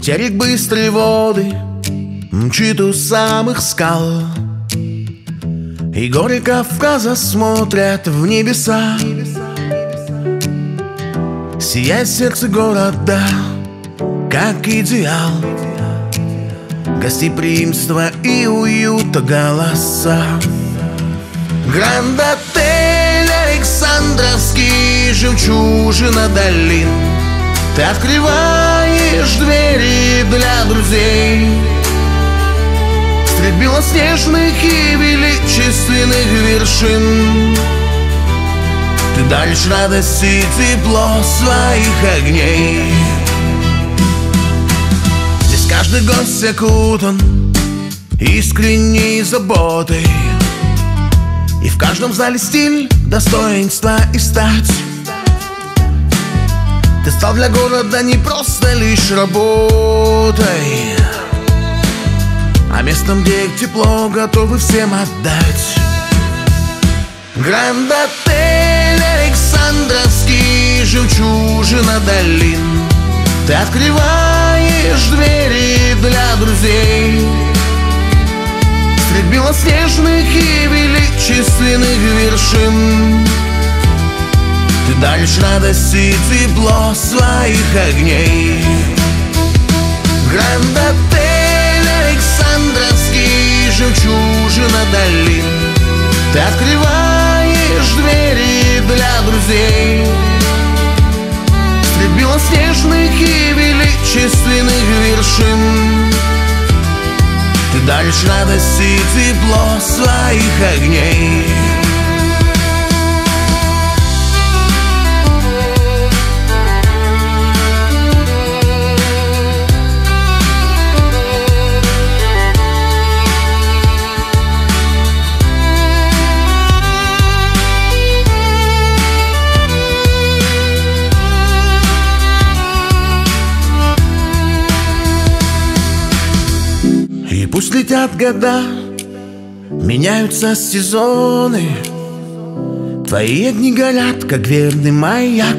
Терек быстрой воды мчит у самых скал, и горы Кавказа смотрят в небеса. Сияет сердце города, как идеал, гостеприимства и уюта голоса. Гранд-отель Александровский, жемчужина долин. Ты открываешь двери для друзей средь белоснежных и величественных вершин. Ты даришь радость и тепло своих огней. Здесь каждый гость окутан искренней заботой, и в каждом зале стиль, достоинства и стать. Ты стал для города не просто лишь работой, а местом, где тепло готовы всем отдать. Гранд-отель Александровский, жемчужина долин. Ты открываешь двери для друзей средь белоснежных и величественных вершин. Ты даришь радость и тепло своих огней. Гранд-отель Александровский, жемчужина долин. Ты открываешь двери для друзей средь белоснежных и величественных вершин. Ты даришь радость и тепло своих огней. И пусть летят года, меняются сезоны, твои огни горят, как верный маяк.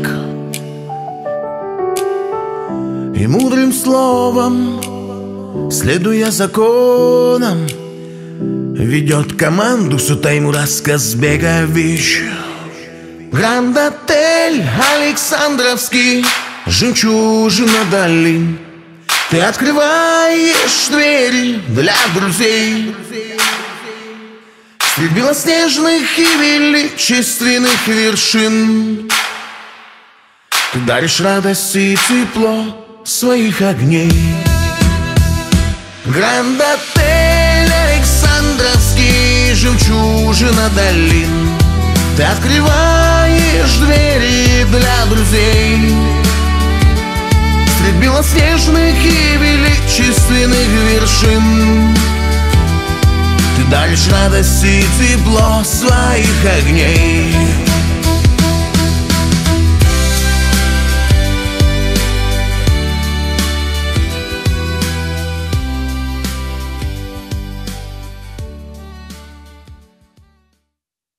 И мудрым словом, следуя законам, ведет команду Сутаймураз Казбекович. Гранд-отель Александровский, жемчужина долин. Ты открываешь двери для друзей средь белоснежных и величественных вершин. Ты даришь радость и тепло своих огней. Гранд-отель Александровский, жемчужина долин. Ты открываешь двери для друзей средь белоснежных и величественных вершин. Ты даришь радость и тепло своих огней.